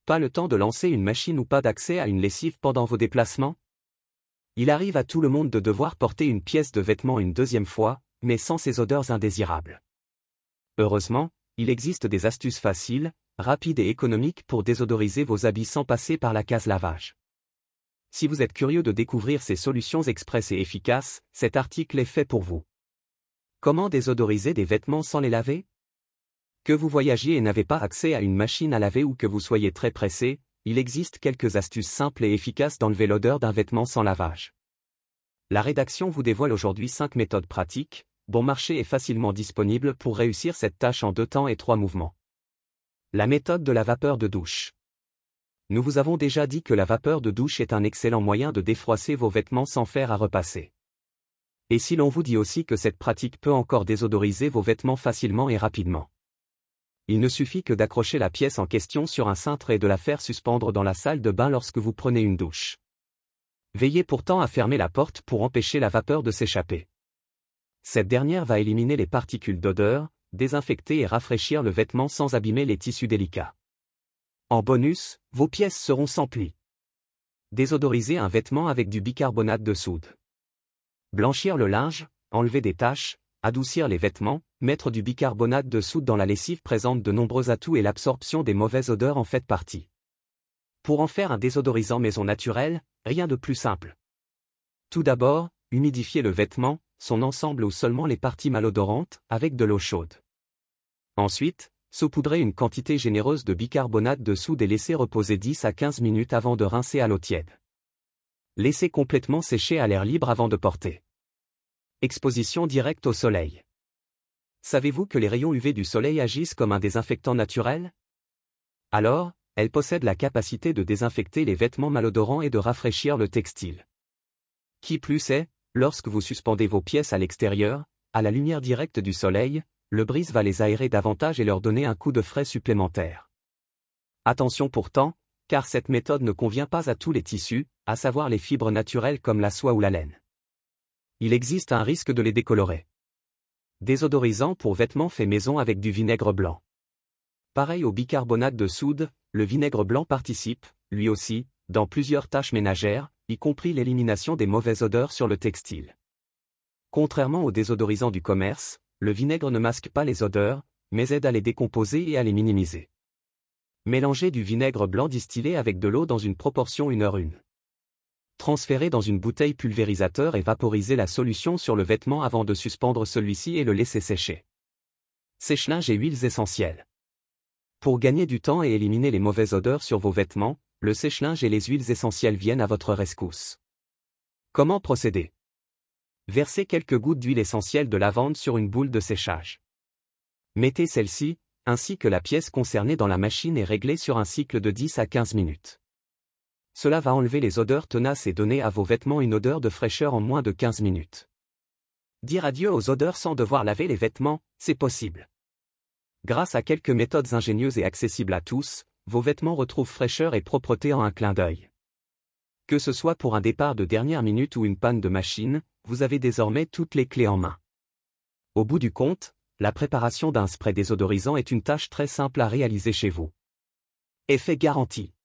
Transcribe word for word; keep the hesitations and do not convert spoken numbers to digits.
Pas le temps de lancer une machine ou pas d'accès à une lessive pendant vos déplacements? Il arrive à tout le monde de devoir porter une pièce de vêtement une deuxième fois, mais sans ces odeurs indésirables. Heureusement, il existe des astuces faciles, rapides et économiques pour désodoriser vos habits sans passer par la case lavage. Si vous êtes curieux de découvrir ces solutions express et efficaces, cet article est fait pour vous. Comment désodoriser des vêtements sans les laver? Que vous voyagiez et n'avez pas accès à une machine à laver ou que vous soyez très pressé, il existe quelques astuces simples et efficaces d'enlever l'odeur d'un vêtement sans lavage. La rédaction vous dévoile aujourd'hui cinq méthodes pratiques, bon marché et facilement disponibles pour réussir cette tâche en deux temps et trois mouvements. La méthode de la vapeur de douche. Nous vous avons déjà dit que la vapeur de douche est un excellent moyen de défroisser vos vêtements sans faire à repasser. Et si l'on vous dit aussi que cette pratique peut encore désodoriser vos vêtements facilement et rapidement. Il ne suffit que d'accrocher la pièce en question sur un cintre et de la faire suspendre dans la salle de bain lorsque vous prenez une douche. Veillez pourtant à fermer la porte pour empêcher la vapeur de s'échapper. Cette dernière va éliminer les particules d'odeur, désinfecter et rafraîchir le vêtement sans abîmer les tissus délicats. En bonus, vos pièces seront sans plis. Désodoriser un vêtement avec du bicarbonate de soude. Blanchir le linge, enlever des taches, adoucir les vêtements, mettre du bicarbonate de soude dans la lessive présente de nombreux atouts et l'absorption des mauvaises odeurs en fait partie. Pour en faire un désodorisant maison naturel, rien de plus simple. Tout d'abord, humidifiez le vêtement, son ensemble ou seulement les parties malodorantes, avec de l'eau chaude. Ensuite, saupoudrez une quantité généreuse de bicarbonate de soude et laissez reposer dix à quinze minutes avant de rincer à l'eau tiède. Laissez complètement sécher à l'air libre avant de porter. Exposition directe au soleil. Savez-vous que les rayons U V du soleil agissent comme un désinfectant naturel? Alors, elles possèdent la capacité de désinfecter les vêtements malodorants et de rafraîchir le textile. Qui plus est, lorsque vous suspendez vos pièces à l'extérieur, à la lumière directe du soleil, le brise va les aérer davantage et leur donner un coup de frais supplémentaire. Attention pourtant, car cette méthode ne convient pas à tous les tissus, à savoir les fibres naturelles comme la soie ou la laine. Il existe un risque de les décolorer. Désodorisant pour vêtements fait maison avec du vinaigre blanc. Pareil au bicarbonate de soude, le vinaigre blanc participe, lui aussi, dans plusieurs tâches ménagères, y compris l'élimination des mauvaises odeurs sur le textile. Contrairement aux désodorisants du commerce, le vinaigre ne masque pas les odeurs, mais aide à les décomposer et à les minimiser. Mélangez du vinaigre blanc distillé avec de l'eau dans une proportion une heure une. Transférez dans une bouteille pulvérisateur et vaporisez la solution sur le vêtement avant de suspendre celui-ci et le laisser sécher. Sèche-linge et huiles essentielles. Pour gagner du temps et éliminer les mauvaises odeurs sur vos vêtements, le sèche-linge et les huiles essentielles viennent à votre rescousse. Comment procéder? Versez quelques gouttes d'huile essentielle de lavande sur une boule de séchage. Mettez celle-ci, ainsi que la pièce concernée dans la machine et réglez sur un cycle de dix à quinze minutes. Cela va enlever les odeurs tenaces et donner à vos vêtements une odeur de fraîcheur en moins de quinze minutes. Dire adieu aux odeurs sans devoir laver les vêtements, c'est possible. Grâce à quelques méthodes ingénieuses et accessibles à tous, vos vêtements retrouvent fraîcheur et propreté en un clin d'œil. Que ce soit pour un départ de dernière minute ou une panne de machine, vous avez désormais toutes les clés en main. Au bout du compte, la préparation d'un spray désodorisant est une tâche très simple à réaliser chez vous. Effet garanti.